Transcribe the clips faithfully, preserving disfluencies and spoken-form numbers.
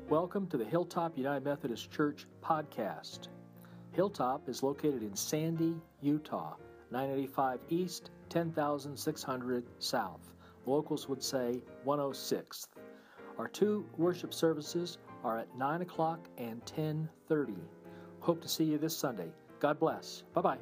Welcome to the Hilltop United Methodist Church podcast. Hilltop is located in Sandy, Utah, nine eighty-five East, ten thousand six hundred South. Locals would say one oh sixth. Our two worship services are at nine o'clock and ten thirty. Hope to see you this Sunday. God bless. Bye-bye.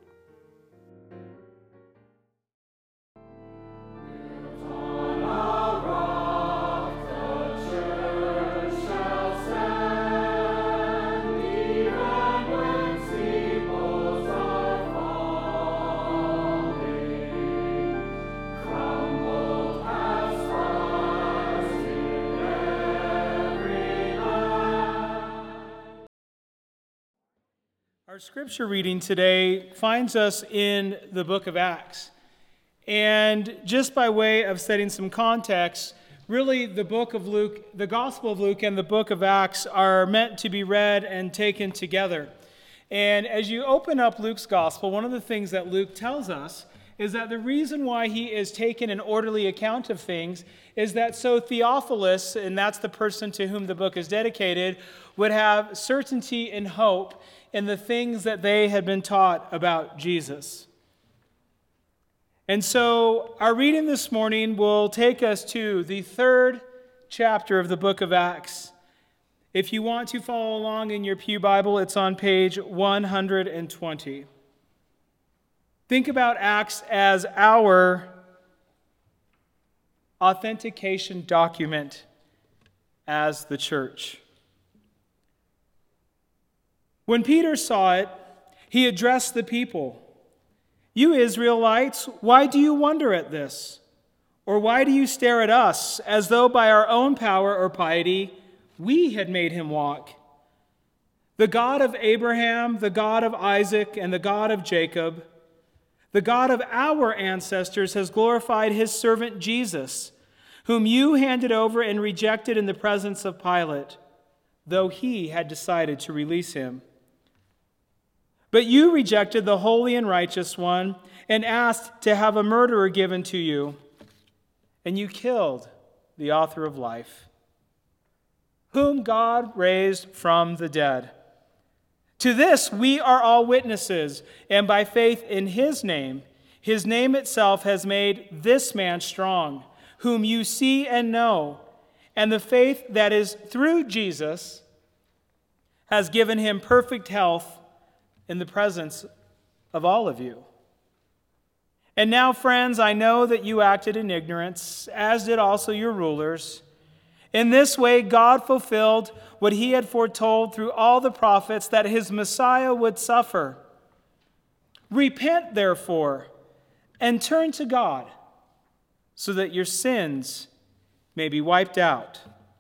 Our scripture reading today finds us in the book of Acts. And just by way of setting some context, really the book of Luke, the Gospel of Luke and the book of Acts are meant to be read and taken together. And as you open up Luke's Gospel, one of the things that Luke tells us is that the reason why he is taking an orderly account of things is that so Theophilus, and that's the person to whom the book is dedicated, would have certainty and hope in the things that they had been taught about Jesus. And so our reading this morning will take us to the third chapter of the book of Acts. If you want to follow along in your pew Bible, it's on page one hundred twenty. Think about Acts as our authentication document as the church. When Peter saw it, he addressed the people. "You Israelites, why do you wonder at this? Or why do you stare at us as though by our own power or piety we had made him walk? The God of Abraham, the God of Isaac, and the God of Jacob, the God of our ancestors has glorified his servant Jesus, whom you handed over and rejected in the presence of Pilate, though he had decided to release him. But you rejected the holy and righteous one and asked to have a murderer given to you, and you killed the author of life, whom God raised from the dead. To this we are all witnesses, and by faith in his name, his name itself has made this man strong, whom you see and know, and the faith that is through Jesus has given him perfect health in the presence of all of you. And now, friends, I know that you acted in ignorance, as did also your rulers. In this way, God fulfilled what he had foretold through all the prophets, that his Messiah would suffer. Repent, therefore, and turn to God, so that your sins may be wiped out."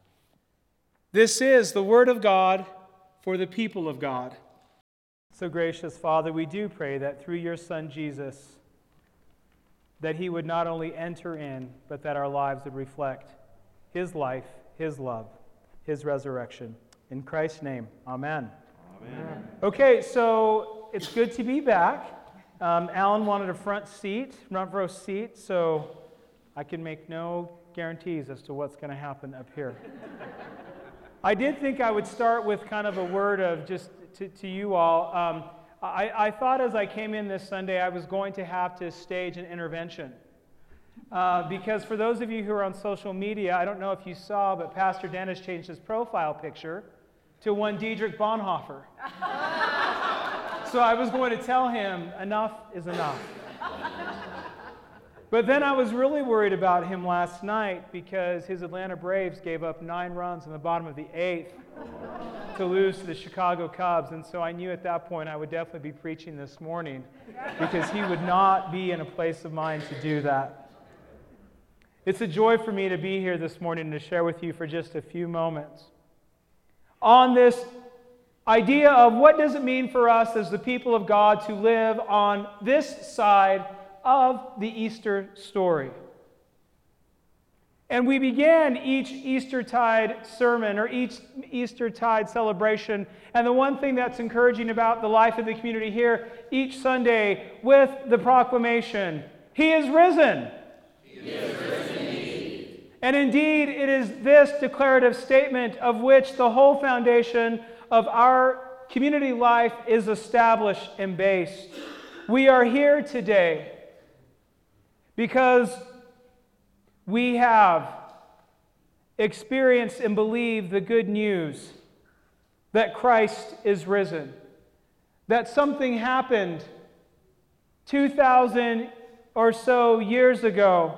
This is the word of God for the people of God. So gracious Father, we do pray that through your Son Jesus, that he would not only enter in, but that our lives would reflect his life, his love, his resurrection. In Christ's name, amen. Amen. Okay, so it's good to be back. Um, Alan wanted a front seat, front row seat, so I can make no guarantees as to what's going to happen up here. I did think I would start with kind of a word of just to, to you all. Um, I, I thought as I came in this Sunday, I was going to have to stage an intervention. Uh, because for those of you who are on social media, I don't know if you saw, but Pastor Dennis changed his profile picture to one Dietrich Bonhoeffer. So I was going to tell him, enough is enough. But then I was really worried about him last night because his Atlanta Braves gave up nine runs in the bottom of the eighth to lose to the Chicago Cubs. And so I knew at that point I would definitely be preaching this morning because he would not be in a place of mind to do that. It's a joy for me to be here this morning and to share with you for just a few moments on this idea of what does it mean for us as the people of God to live on this side of the Easter story. And we began each Eastertide sermon or each Eastertide celebration, and the one thing that's encouraging about the life of the community here each Sunday with the proclamation, "He is risen." He is risen indeed. And indeed, it is this declarative statement of which the whole foundation of our community life is established and based. We are here today because we have experienced and believed the good news that Christ is risen, that something happened two thousand or so years ago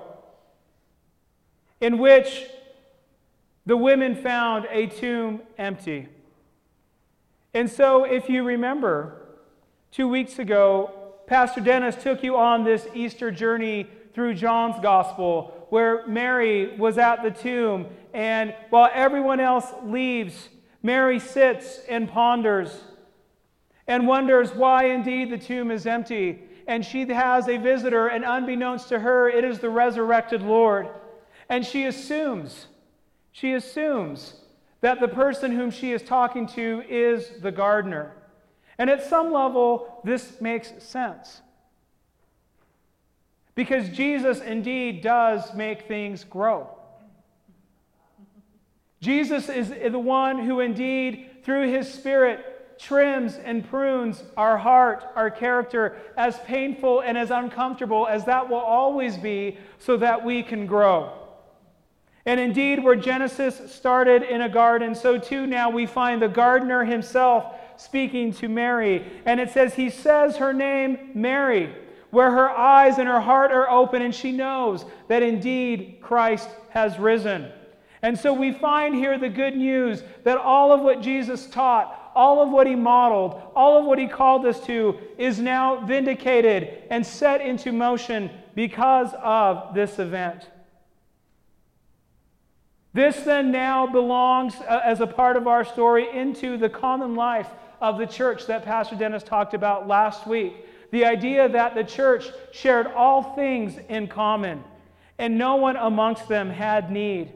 in which the women found a tomb empty. And so, if you remember, two weeks ago, Pastor Dennis took you on this Easter journey through John's Gospel, where Mary was at the tomb, and while everyone else leaves, Mary sits and ponders and wonders why indeed the tomb is empty. And she has a visitor, and unbeknownst to her, it is the resurrected Lord. And she assumes, she assumes that the person whom she is talking to is the gardener. And at some level, this makes sense. Because Jesus indeed does make things grow. Jesus is the one who indeed, through His Spirit, trims and prunes our heart, our character, as painful and as uncomfortable as that will always be, so that we can grow. And indeed, where Genesis started in a garden, so too now we find the gardener himself speaking to Mary. And it says he says her name Mary, where her eyes and her heart are open, and she knows that indeed Christ has risen. And so we find here the good news that all of what Jesus taught, all of what He modeled, all of what He called us to is now vindicated and set into motion because of this event. This then now belongs uh, as a part of our story into the common life of the church that Pastor Dennis talked about last week. The idea that the church shared all things in common and no one amongst them had need.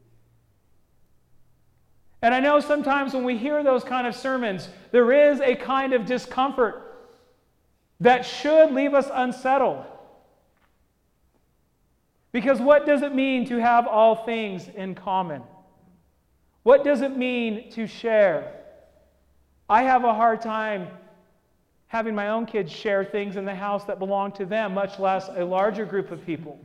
And I know sometimes when we hear those kind of sermons, there is a kind of discomfort that should leave us unsettled. Because what does it mean to have all things in common? What does it mean to share? I have a hard time having my own kids share things in the house that belong to them, much less a larger group of people.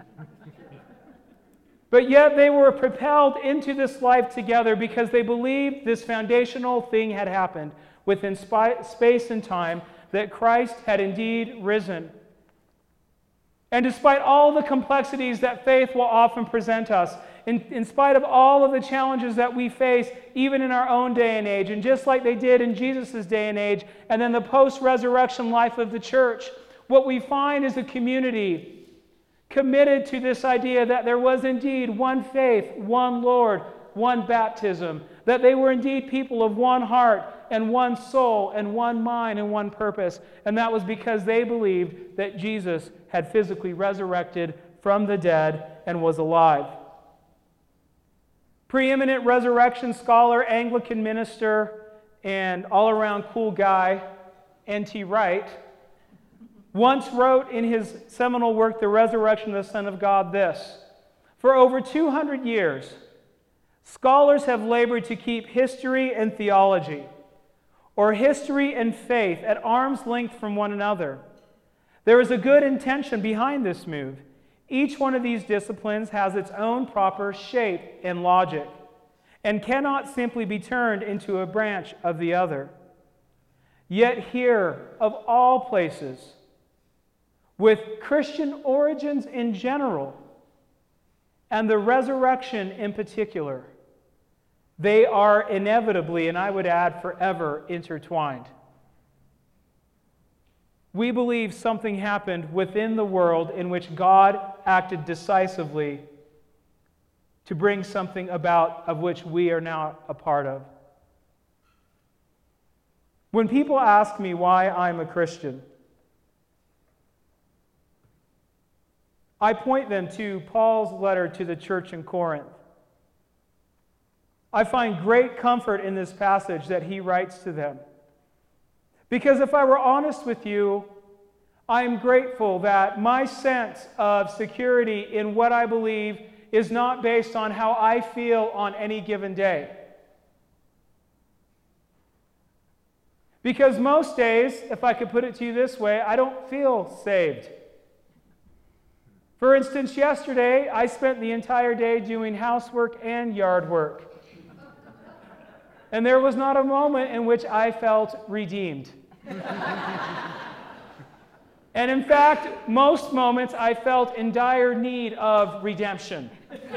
But yet they were propelled into this life together because they believed this foundational thing had happened within spi- space and time, that Christ had indeed risen. And despite all the complexities that faith will often present us, in, in spite of all of the challenges that we face, even in our own day and age, and just like they did in Jesus' day and age, and then the post-resurrection life of the church, what we find is a community committed to this idea that there was indeed one faith, one Lord, one baptism, that they were indeed people of one heart and one soul and one mind and one purpose. And that was because they believed that Jesus had physically resurrected from the dead and was alive. Preeminent resurrection scholar, Anglican minister, and all-around cool guy, N T Wright, once wrote in his seminal work, The Resurrection of the Son of God, this: "For over two hundred years, scholars have labored to keep history and theology, or history and faith, at arm's length from one another. There is a good intention behind this move. Each one of these disciplines has its own proper shape and logic, and cannot simply be turned into a branch of the other. Yet here, of all places, with Christian origins in general, and the resurrection in particular, they are inevitably, and I would add forever, intertwined. We believe something happened within the world in which God acted decisively to bring something about of which we are now a part of. When people ask me why I'm a Christian, I point them to Paul's letter to the church in Corinth. I find great comfort in this passage that he writes to them. Because if I were honest with you, I am grateful that my sense of security in what I believe is not based on how I feel on any given day. Because most days, if I could put it to you this way, I don't feel saved. For instance, yesterday, I spent the entire day doing housework and yard work. And there was not a moment in which I felt redeemed. And in fact, most moments I felt in dire need of redemption.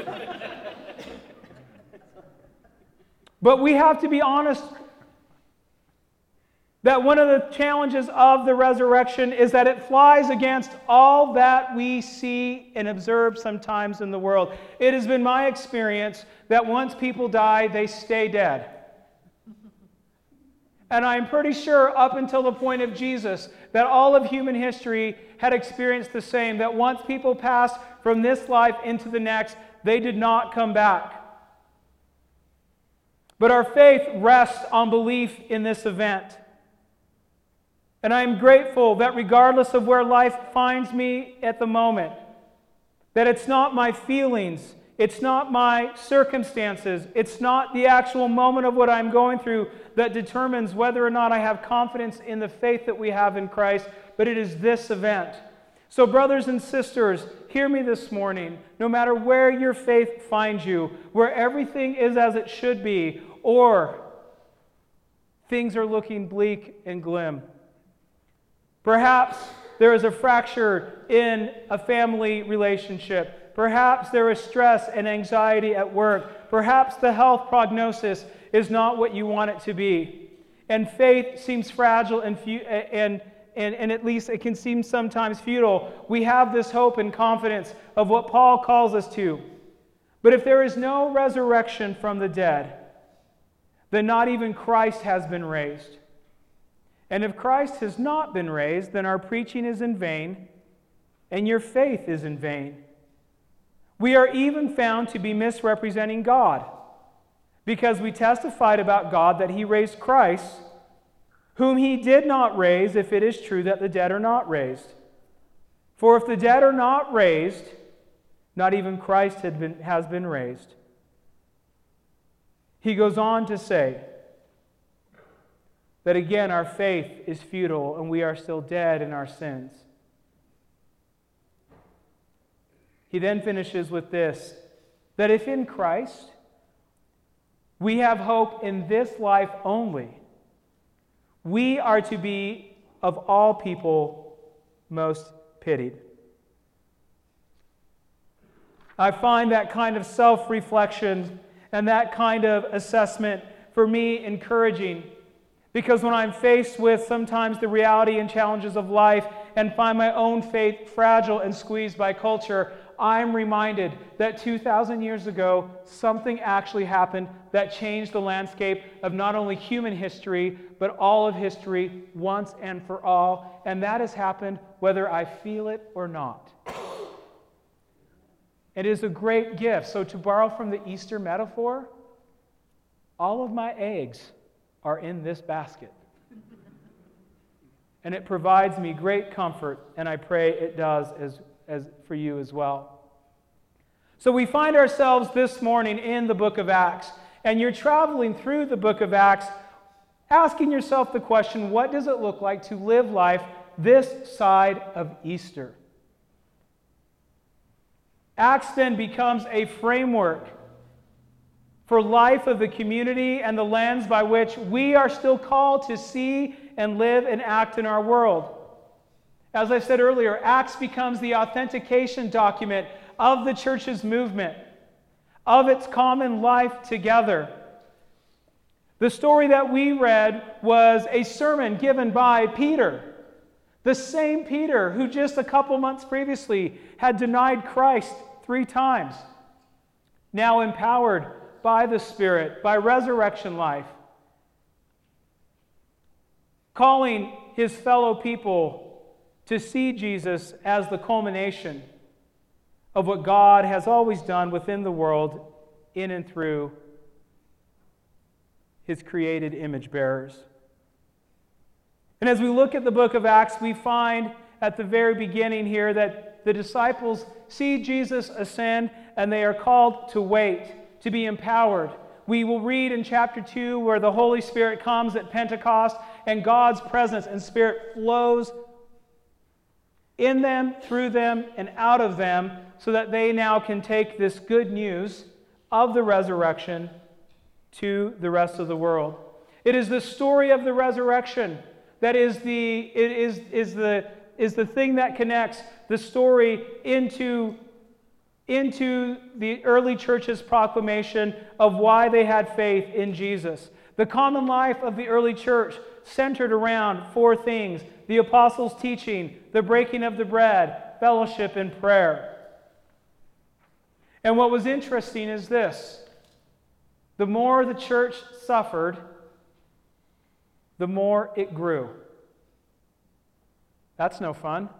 But we have to be honest that one of the challenges of the resurrection is that it flies against all that we see and observe sometimes in the world. It has been my experience that once people die, they stay dead. And I'm pretty sure up until the point of Jesus that all of human history had experienced the same, that once people passed from this life into the next, they did not come back. But our faith rests on belief in this event. And I'm grateful that regardless of where life finds me at the moment, that it's not my feelings, it's not my circumstances, it's not the actual moment of what I'm going through that determines whether or not I have confidence in the faith that we have in Christ, but it is this event. So brothers and sisters, hear me this morning. No matter where your faith finds you, where everything is as it should be, or things are looking bleak and glim, perhaps there is a fracture in a family relationship. Perhaps there is stress and anxiety at work. Perhaps the health prognosis is not what you want it to be. And faith seems fragile and, fu- and, and, and at least it can seem sometimes futile. We have this hope and confidence of what Paul calls us to. But if there is no resurrection from the dead, then not even Christ has been raised. And if Christ has not been raised, then our preaching is in vain, and your faith is in vain. We are even found to be misrepresenting God, because we testified about God that He raised Christ, whom He did not raise, if it is true that the dead are not raised. For if the dead are not raised, not even Christ had been, has been raised. He goes on to say that again our faith is futile and we are still dead in our sins. He then finishes with this, that if in Christ we have hope in this life only, we are to be of all people most pitied. I find that kind of self-reflection and that kind of assessment for me encouraging, because when I'm faced with sometimes the reality and challenges of life and find my own faith fragile and squeezed by culture, I'm reminded that two thousand years ago, something actually happened that changed the landscape of not only human history, but all of history once and for all. And that has happened whether I feel it or not. It is a great gift. So to borrow from the Easter metaphor, all of my eggs are in this basket. And it provides me great comfort, and I pray it does as, as for you as well. So we find ourselves this morning in the book of Acts, and you're traveling through the book of Acts, asking yourself the question, what does it look like to live life this side of Easter? Acts then becomes a framework for life of the community and the lens by which we are still called to see and live and act in our world. As I said earlier, Acts becomes the authentication document of the church's movement, of its common life together. The story that we read was a sermon given by Peter, the same Peter who just a couple months previously had denied Christ three times, now empowered by the Spirit, by resurrection life, calling his fellow people to see Jesus as the culmination of what God has always done within the world in and through His created image bearers. And as we look at the book of Acts, we find at the very beginning here that the disciples see Jesus ascend, and they are called to wait, to be empowered. We will read in chapter two where the Holy Spirit comes at Pentecost, and God's presence and Spirit flows in them, through them, and out of them, so that they now can take this good news of the resurrection to the rest of the world. It is the story of the resurrection that is the it is is the is the thing that connects the story into into the early church's proclamation of why they had faith in Jesus. The common life of the early church centered around four things: the apostles' teaching, the breaking of the bread, fellowship, and prayer. And what was interesting is this: the more the church suffered, the more it grew. That's no fun.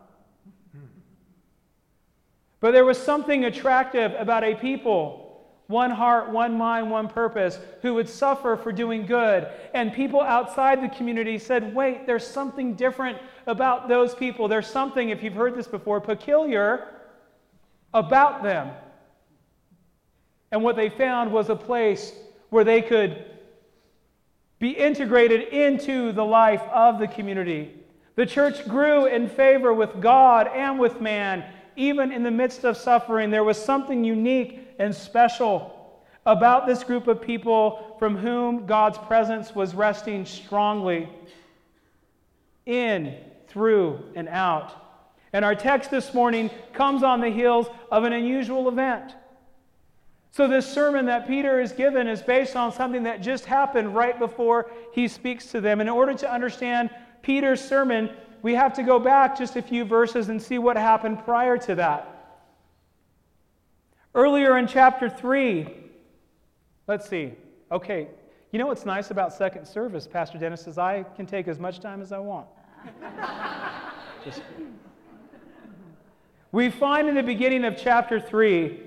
But there was something attractive about a people, one heart, one mind, one purpose, who would suffer for doing good. And people outside the community said, wait, there's something different about those people. There's something, if you've heard this before, peculiar about them. And what they found was a place where they could be integrated into the life of the community. The church grew in favor with God and with man. Even in the midst of suffering, there was something unique and special about this group of people from whom God's presence was resting strongly in, through, and out. And our text this morning comes on the heels of an unusual event. So this sermon that Peter is given is based on something that just happened right before he speaks to them. In order to understand Peter's sermon, we have to go back just a few verses and see what happened prior to that. Earlier in chapter three, let's see. Okay, you know what's nice about second service, Pastor Dennis, is I can take as much time as I want. Just... We find in the beginning of chapter three,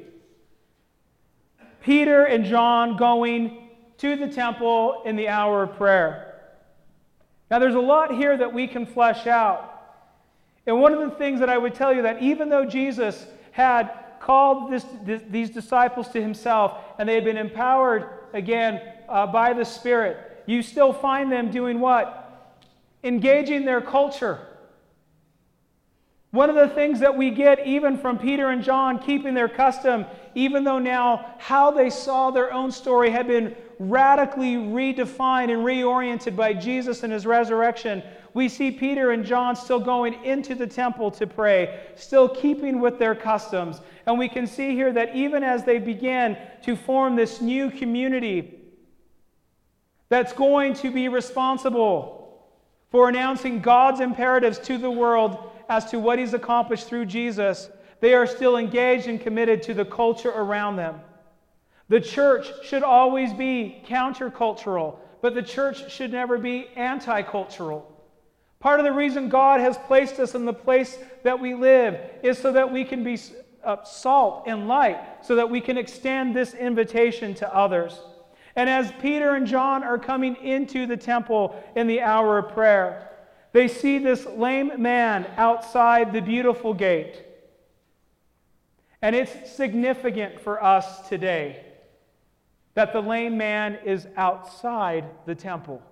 Peter and John going to the temple in the hour of prayer. Now, there's a lot here that we can flesh out. And one of the things that I would tell you, that even though Jesus had called this, this, these disciples to himself, and they had been empowered, again, uh, by the Spirit, you still find them doing what? Engaging their culture. One of the things that we get even from Peter and John, keeping their custom, even though now how they saw their own story had been radically redefined and reoriented by Jesus and his resurrection, we see Peter and John still going into the temple to pray, still keeping with their customs. And we can see here that even as they begin to form this new community that's going to be responsible for announcing God's imperatives to the world as to what he's accomplished through Jesus, they are still engaged and committed to the culture around them. The church should always be countercultural, but the church should never be anti-cultural. Part of the reason God has placed us in the place that we live is so that we can be uh, salt and light, so that we can extend this invitation to others. And as Peter and John are coming into the temple in the hour of prayer, they see this lame man outside the beautiful gate. And it's significant for us today that the lame man is outside the temple.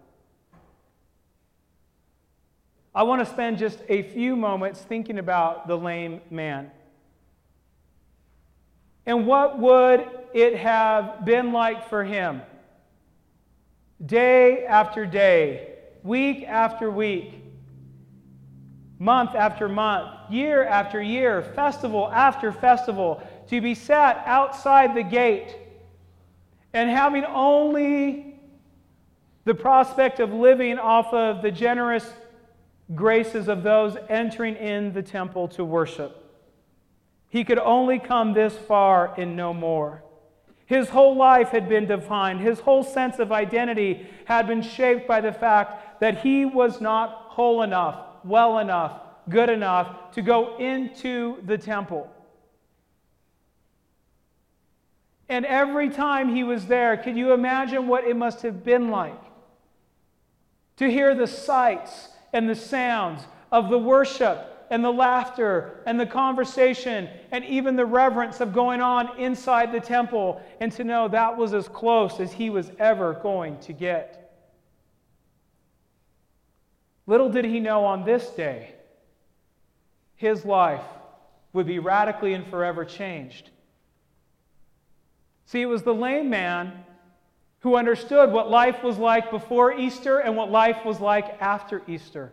I want to spend just a few moments thinking about the lame man. And what would it have been like for him? Day after day, week after week, month after month, year after year, festival after festival, to be sat outside the gate and having only the prospect of living off of the generous graces of those entering in the temple to worship. He could only come this far and no more. His whole life had been defined. His whole sense of identity had been shaped by the fact that he was not whole enough, well enough, good enough to go into the temple. And every time he was there, can you imagine what it must have been like to hear the sights and the sounds of the worship and the laughter and the conversation and even the reverence of going on inside the temple, and to know that was as close as he was ever going to get. Little did he know on this day, his life would be radically and forever changed. See, it was the lame man who understood what life was like before Easter and what life was like after Easter.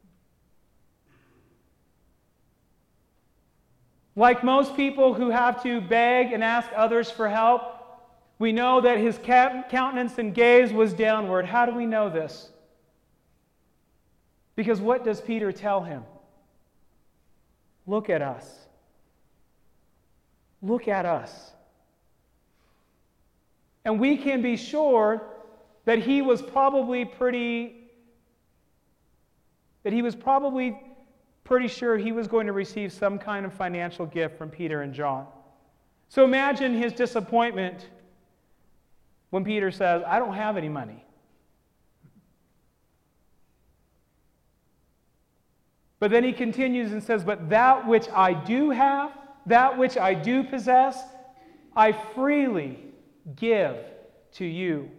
Like most people who have to beg and ask others for help, we know that his countenance and gaze was downward. How do we know this? Because what does Peter tell him? Look at us. Look at us. And we can be sure that he was probably pretty, that he was probably pretty sure he was going to receive some kind of financial gift from Peter and John. So imagine his disappointment when Peter says, I don't have any money. But then he continues and says, but that which I do have, that which I do possess, I freely give to you.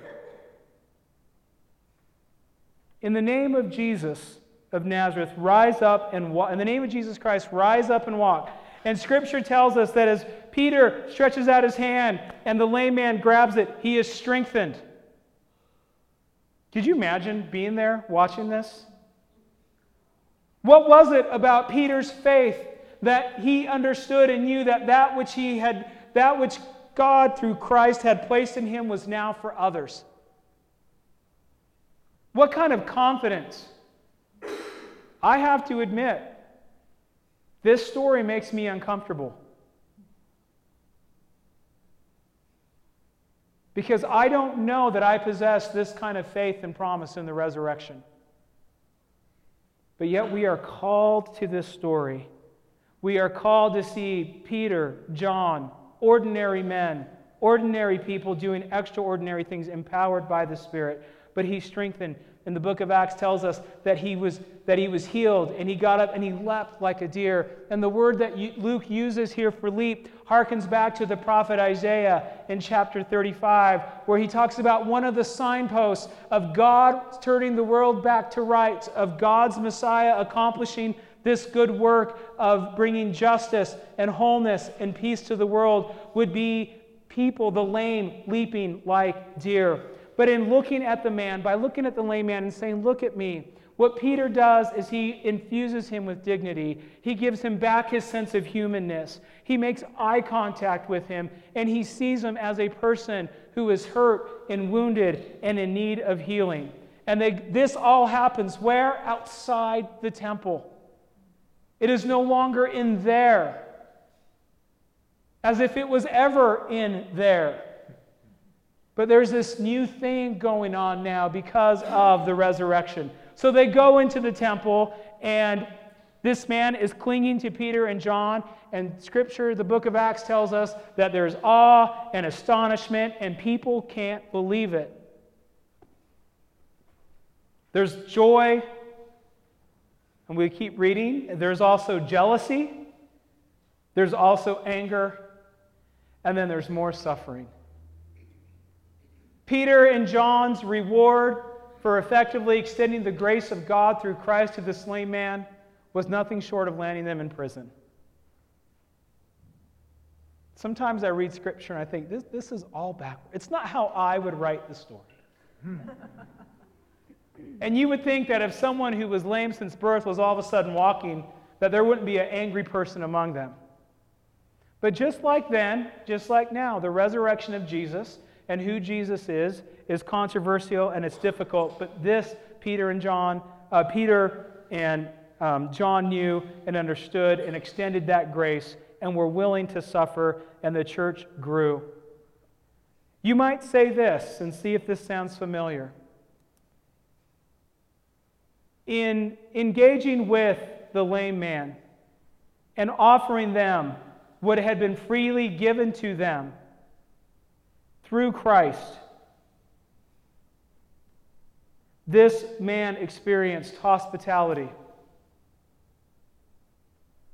In the name of Jesus of Nazareth, rise up and walk. In the name of Jesus Christ, rise up and walk. And Scripture tells us that as Peter stretches out his hand and the lame man grabs it, he is strengthened. Could you imagine being there watching this? What was it about Peter's faith that he understood and knew that that which he had, that which God through Christ had placed in him was now for others? What kind of confidence? I have to admit, this story makes me uncomfortable. Because I don't know that I possess this kind of faith and promise in the resurrection. But yet we are called to this story. We are called to see Peter, John, ordinary men, ordinary people doing extraordinary things empowered by the Spirit. But he strengthened. And the book of Acts tells us that he was that he was healed, and he got up and he leapt like a deer. And the word that Luke uses here for leap harkens back to the prophet Isaiah in chapter thirty-five, where he talks about one of the signposts of God turning the world back to right, of God's Messiah accomplishing this good work of bringing justice and wholeness and peace to the world, would be people, the lame, leaping like deer. But in looking at the man, by looking at the lame man and saying, look at me, what Peter does is he infuses him with dignity. He gives him back his sense of humanness. He makes eye contact with him, and he sees him as a person who is hurt and wounded and in need of healing. And they, this all happens where? Outside the temple. It is no longer in there, as if it was ever in there. But there's this new thing going on now because of the resurrection. So they go into the temple, and this man is clinging to Peter and John. And Scripture, the book of Acts, tells us that there's awe and astonishment, and people can't believe it. There's joy, and we keep reading. There's also jealousy. There's also anger. And then there's more suffering. Peter and John's reward for effectively extending the grace of God through Christ to this lame man was nothing short of landing them in prison. Sometimes I read Scripture and I think, this, this is all backward. It's not how I would write the story. And you would think that if someone who was lame since birth was all of a sudden walking, that there wouldn't be an angry person among them. But just like then, just like now, the resurrection of Jesus and who Jesus is, is controversial and it's difficult. But this, Peter and John, uh, Peter and um, John knew and understood and extended that grace and were willing to suffer, and the church grew. You might say this and see if this sounds familiar. In engaging with the lame man and offering them what had been freely given to them through Christ, this man experienced hospitality.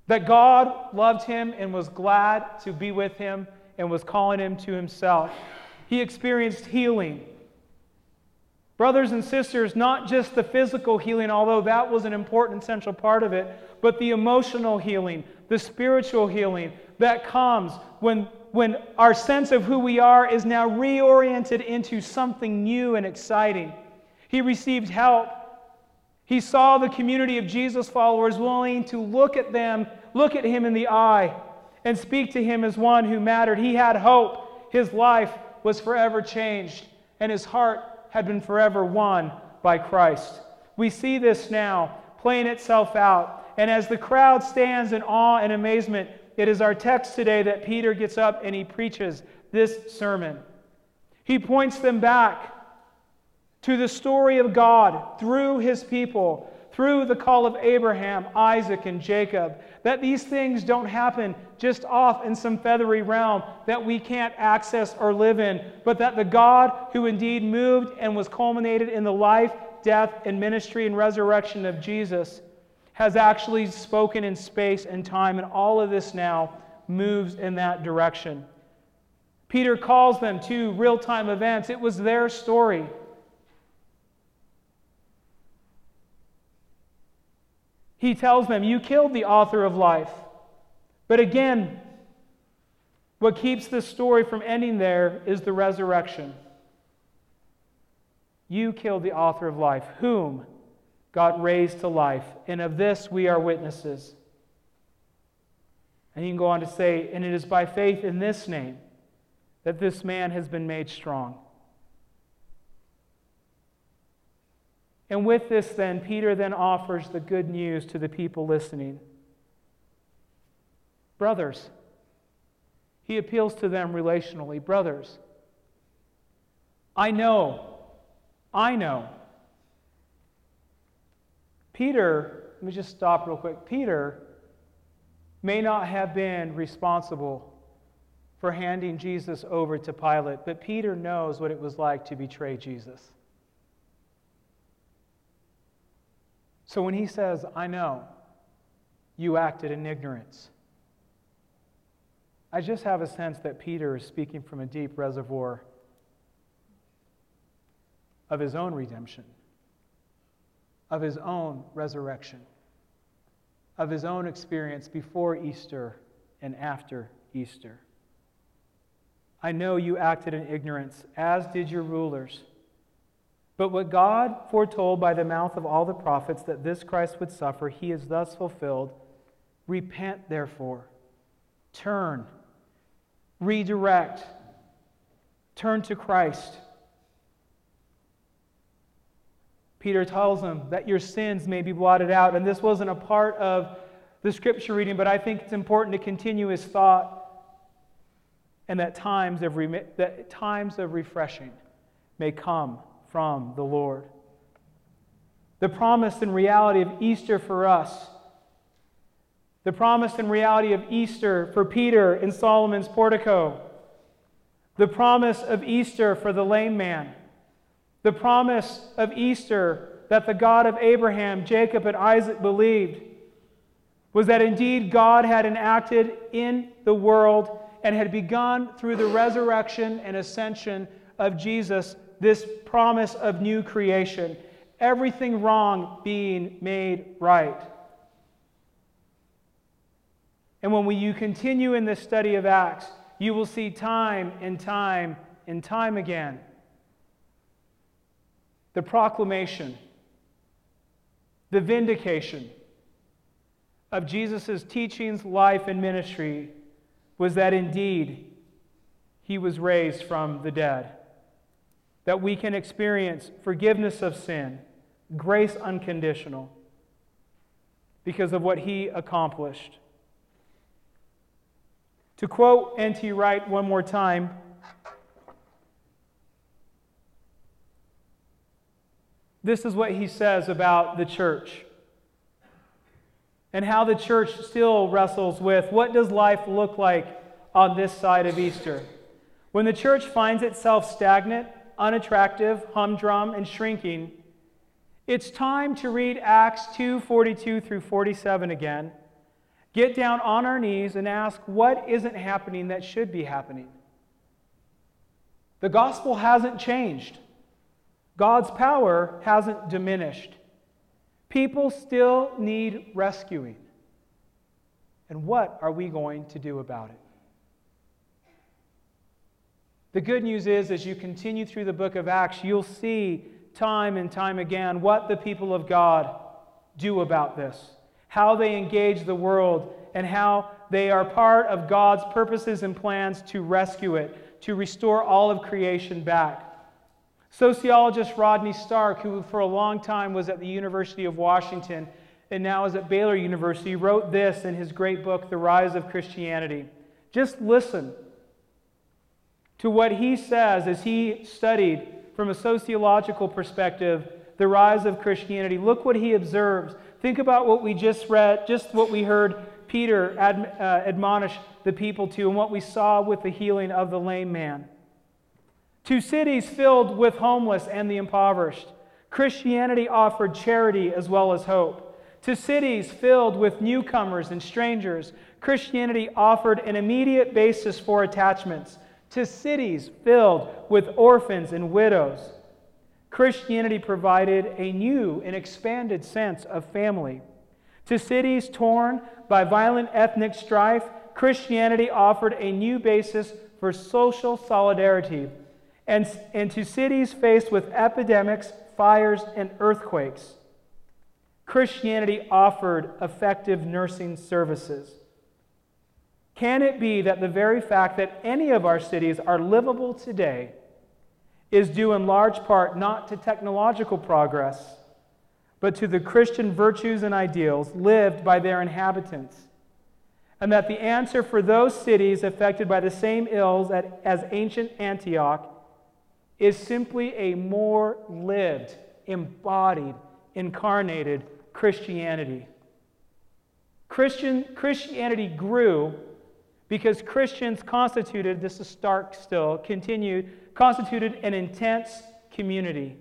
That God loved him and was glad to be with him and was calling him to himself. He experienced healing. Brothers and sisters, not just the physical healing, although that was an important central part of it, but the emotional healing, the spiritual healing that comes when, when our sense of who we are is now reoriented into something new and exciting. He received help. He saw the community of Jesus followers willing to look at them, look at him in the eye, and speak to him as one who mattered. He had hope. His life was forever changed, and his heart had been forever won by Christ. We see this now playing itself out. And as the crowd stands in awe and amazement, it is our text today that Peter gets up and he preaches this sermon. He points them back to the story of God through his people, through the call of Abraham, Isaac, and Jacob, that these things don't happen just off in some feathery realm that we can't access or live in, but that the God who indeed moved and was culminated in the life, death, and ministry and resurrection of Jesus has actually spoken in space and time, and all of this now moves in that direction. Peter calls them to real-time events. It was their story. He tells them, you killed the author of life. But again, what keeps this story from ending there is the resurrection. You killed the author of life, whom God raised to life, and of this we are witnesses. And you can go on to say, and it is by faith in this name that this man has been made strong. And with this then, Peter then offers the good news to the people listening. Brothers, he appeals to them relationally. Brothers, I know, I know. Peter, let me just stop real quick. Peter may not have been responsible for handing Jesus over to Pilate, but Peter knows what it was like to betray Jesus. So when he says, I know, you acted in ignorance, I just have a sense that Peter is speaking from a deep reservoir of his own redemption, of his own resurrection, of his own experience before Easter and after Easter. I know you acted in ignorance, as did your rulers. But what God foretold by the mouth of all the prophets that this Christ would suffer, he is thus fulfilled. Repent, therefore. Turn. Redirect. Turn to Christ. Peter tells them that your sins may be blotted out. And this wasn't a part of the scripture reading, but I think it's important to continue his thought, and that times of, rem- that times of refreshing may come from the Lord. The promise and reality of Easter for us, the promise and reality of Easter for Peter in Solomon's portico, the promise of Easter for the lame man, the promise of Easter that the God of Abraham, Jacob, and Isaac believed was that indeed God had enacted in the world and had begun through the resurrection and ascension of Jesus this promise of new creation, everything wrong being made right. And when we, you continue in this study of Acts, you will see time and time and time again the proclamation, the vindication of Jesus' teachings, life, and ministry was that indeed he was raised from the dead. That we can experience forgiveness of sin, grace unconditional, because of what he accomplished. To quote N T Wright one more time, this is what he says about the church and how the church still wrestles with what does life look like on this side of Easter. When the church finds itself stagnant, unattractive, humdrum, and shrinking, it's time to read Acts two forty-two through forty-seven again, get down on our knees and ask what isn't happening that should be happening. The gospel hasn't changed. God's power hasn't diminished. People still need rescuing. And what are we going to do about it? The good news is, as you continue through the book of Acts, you'll see time and time again what the people of God do about this, how they engage the world, and how they are part of God's purposes and plans to rescue it, to restore all of creation back. Sociologist Rodney Stark, who for a long time was at the University of Washington and now is at Baylor University, wrote this in his great book, The Rise of Christianity. Just listen to what he says as he studied from a sociological perspective the rise of Christianity. Look what he observes. Think about what we just read, just what we heard Peter ad, uh, admonish the people to, and what we saw with the healing of the lame man. To cities filled with homeless and the impoverished, Christianity offered charity as well as hope. To cities filled with newcomers and strangers, Christianity offered an immediate basis for attachments. To cities filled with orphans and widows, Christianity provided a new and expanded sense of family. To cities torn by violent ethnic strife, Christianity offered a new basis for social solidarity. And, and to cities faced with epidemics, fires, and earthquakes, Christianity offered effective nursing services. Can it be that the very fact that any of our cities are livable today is due in large part not to technological progress, but to the Christian virtues and ideals lived by their inhabitants? And that the answer for those cities affected by the same ills as ancient Antioch is simply a more lived, embodied, incarnated Christianity. Christian, Christianity grew because Christians constituted, this is Stark still, continued, constituted an intense community,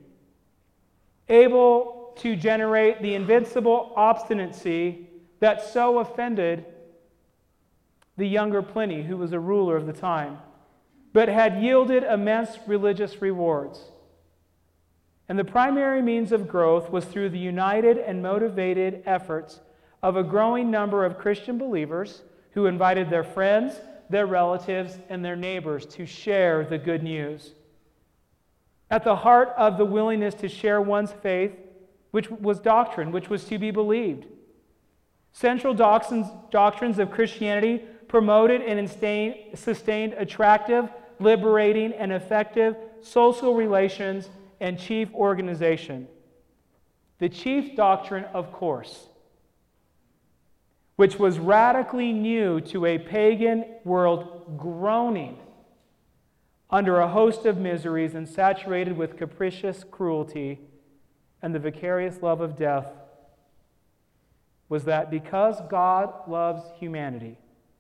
able to generate the invincible obstinacy that so offended the younger Pliny, who was a ruler of the time, but had yielded immense religious rewards. And the primary means of growth was through the united and motivated efforts of a growing number of Christian believers who invited their friends, their relatives, and their neighbors to share the good news. At the heart of the willingness to share one's faith, which was doctrine, which was to be believed. Central doctrines, doctrines of Christianity promoted and sustained attractive, liberating, and effective social relations and chief organization. The chief doctrine, of course, which was radically new to a pagan world groaning under a host of miseries and saturated with capricious cruelty and the vicarious love of death, was that because God loves humanity,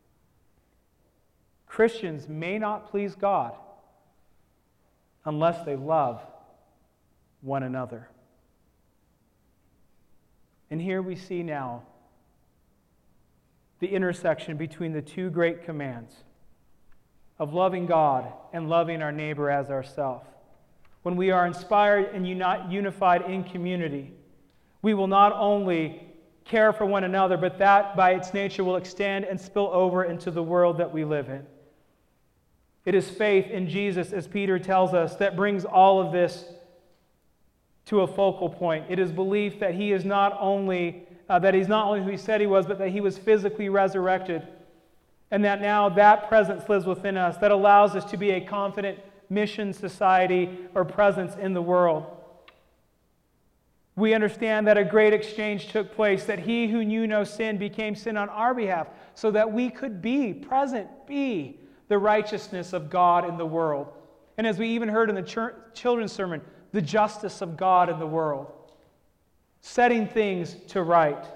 Christians may not please God unless they love one another. And here we see now the intersection between the two great commands of loving God and loving our neighbor as ourselves. When we are inspired and uni- unified in community, we will not only care for one another, but that by its nature will extend and spill over into the world that we live in. It is faith in Jesus, as Peter tells us, that brings all of this to a focal point. It is belief that he is not only uh, that he's not only who he said he was, but that he was physically resurrected, and that now that presence lives within us that allows us to be a confident mission society or presence in the world. We understand that a great exchange took place, that he who knew no sin became sin on our behalf, so that we could be present, be the righteousness of God in the world. And as we even heard in the ch- children's sermon, the justice of God in the world, setting things to right.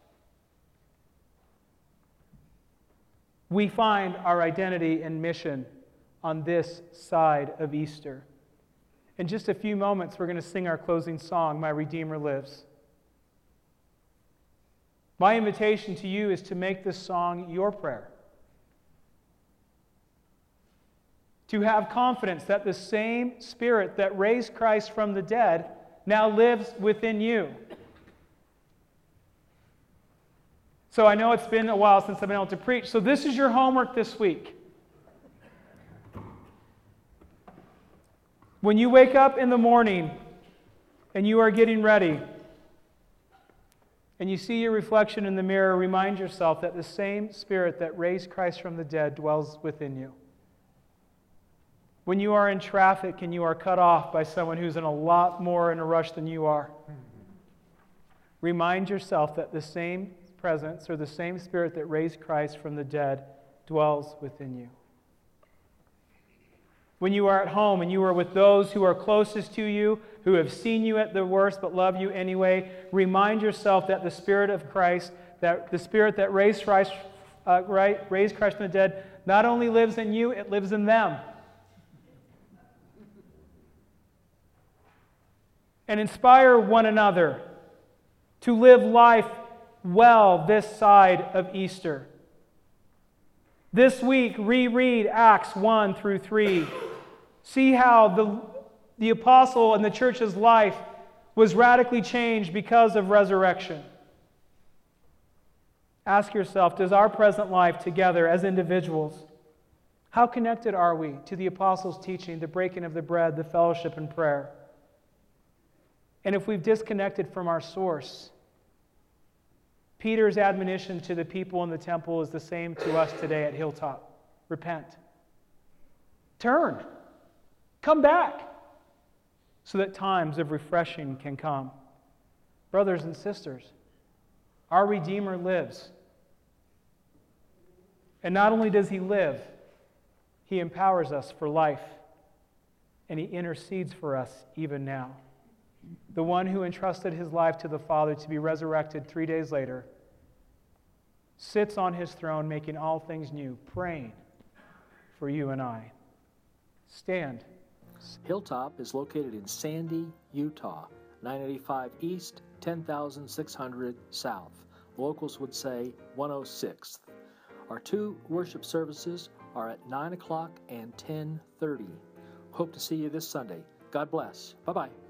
We find our identity and mission on this side of Easter. In just a few moments, we're going to sing our closing song, My Redeemer Lives. My invitation to you is to make this song your prayer. To have confidence that the same Spirit that raised Christ from the dead now lives within you. So I know it's been a while since I've been able to preach. So this is your homework this week. When you wake up in the morning and you are getting ready and you see your reflection in the mirror, remind yourself that the same Spirit that raised Christ from the dead dwells within you. When you are in traffic and you are cut off by someone who's in a lot more in a rush than you are, remind yourself that the same presence or the same Spirit that raised Christ from the dead dwells within you. When you are at home and you are with those who are closest to you, who have seen you at the worst but love you anyway, remind yourself that the Spirit of Christ, that the Spirit that raised Christ, uh, right, raised Christ from the dead, not only lives in you, it lives in them. And inspire one another to live life well this side of Easter. This week, reread Acts one through three. See how the, the apostle and the church's life was radically changed because of resurrection. Ask yourself, does our present life together as individuals, how connected are we to the apostles' teaching, the breaking of the bread, the fellowship and prayer? And if we've disconnected from our source, Peter's admonition to the people in the temple is the same to us today at Hilltop. Repent. Turn. Come back so that times of refreshing can come. Brothers and sisters, our Redeemer lives. And not only does he live, he empowers us for life, and he intercedes for us even now. The one who entrusted his life to the Father to be resurrected three days later sits on his throne making all things new, praying for you and I. Stand. Hilltop is located in Sandy, Utah, nine eighty-five East, ten thousand six hundred South. Locals would say one oh sixth. Our two worship services are at nine o'clock and ten thirty. Hope to see you this Sunday. God bless. Bye-bye.